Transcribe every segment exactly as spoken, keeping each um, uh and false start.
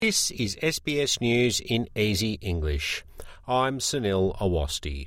This is S B S News in Easy English. I'm Sunil Awasthi.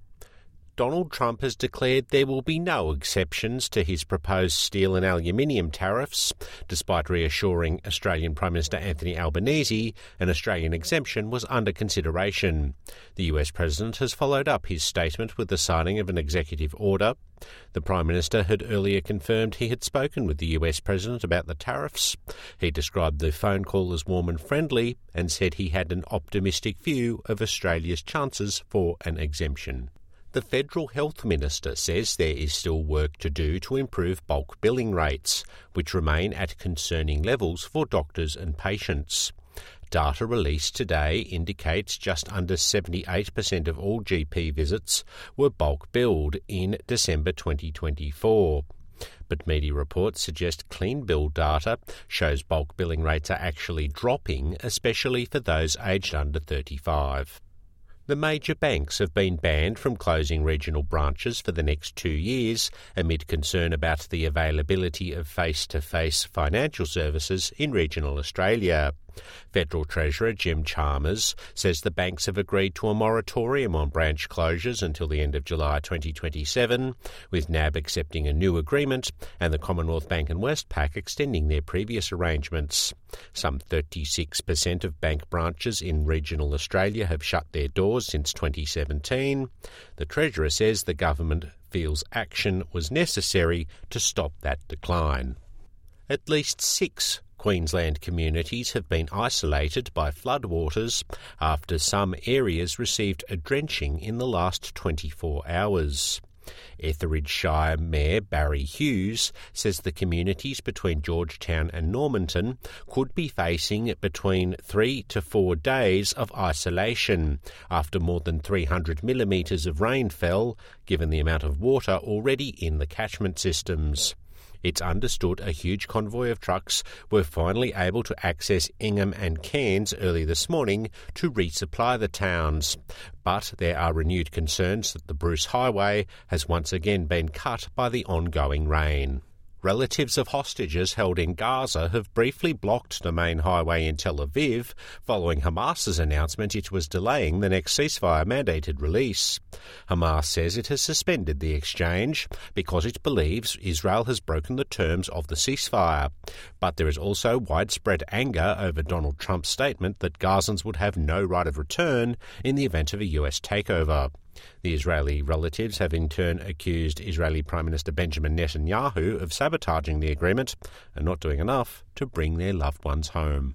Donald Trump has declared there will be no exceptions to his proposed steel and aluminium tariffs, despite reassuring Australian Prime Minister Anthony Albanese an Australian exemption was under consideration. The U S President has followed up his statement with the signing of an executive order. The Prime Minister had earlier confirmed he had spoken with the U S President about the tariffs. He described the phone call as warm and friendly and said he had an optimistic view of Australia's chances for an exemption. The Federal Health Minister says there is still work to do to improve bulk billing rates, which remain at concerning levels for doctors and patients. Data released today indicates just under seventy-eight percent of all G P visits were bulk billed in December twenty twenty-four. But media reports suggest clean bill data shows bulk billing rates are actually dropping, especially for those aged under thirty-five. The major banks have been banned from closing regional branches for the next two years amid concern about the availability of face-to-face financial services in regional Australia. Federal Treasurer Jim Chalmers says the banks have agreed to a moratorium on branch closures until the end of July twenty twenty-seven, with N A B accepting a new agreement and the Commonwealth Bank and Westpac extending their previous arrangements. Some thirty-six percent of bank branches in regional Australia have shut their doors since twenty seventeen. The Treasurer says the government feels action was necessary to stop that decline. At least six Queensland communities have been isolated by floodwaters after some areas received a drenching in the last twenty-four hours. Etheridge Shire Mayor Barry Hughes says the communities between Georgetown and Normanton could be facing between three to four days of isolation after more than three hundred millimetres of rain fell, given the amount of water already in the catchment systems. It's understood a huge convoy of trucks were finally able to access Ingham and Cairns early this morning to resupply the towns. But there are renewed concerns that the Bruce Highway has once again been cut by the ongoing rain. Relatives of hostages held in Gaza have briefly blocked the main highway in Tel Aviv following Hamas's announcement it was delaying the next ceasefire-mandated release. Hamas says it has suspended the exchange because it believes Israel has broken the terms of the ceasefire. But there is also widespread anger over Donald Trump's statement that Gazans would have no right of return in the event of a U S takeover. The Israeli relatives have in turn accused Israeli Prime Minister Benjamin Netanyahu of sabotaging the agreement and not doing enough to bring their loved ones home.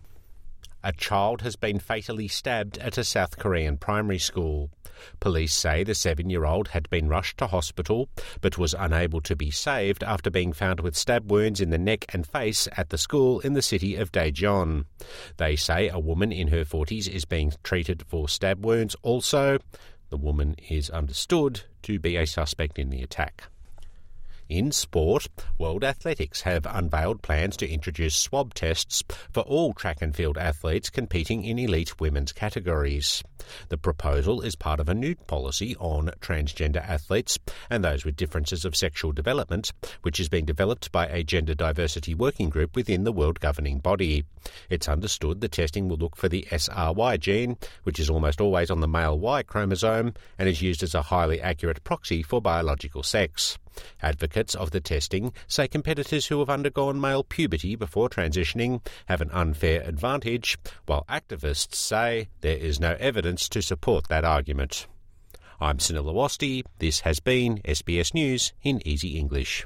A child has been fatally stabbed at a South Korean primary school. Police say the seven-year-old had been rushed to hospital but was unable to be saved after being found with stab wounds in the neck and face at the school in the city of Daejeon. They say a woman in her forties is being treated for stab wounds also. The woman is understood to be a suspect in the attack. In sport, World Athletics have unveiled plans to introduce swab tests for all track and field athletes competing in elite women's categories. The proposal is part of a new policy on transgender athletes and those with differences of sexual development, which is being developed by a gender diversity working group within the world governing body. It's understood the testing will look for the S R Y gene, which is almost always on the male Y chromosome and is used as a highly accurate proxy for biological sex. Advocates of the testing say competitors who have undergone male puberty before transitioning have an unfair advantage, while activists say there is no evidence to support that argument. I'm Sunil Awasthi. This has been S B S News in Easy English.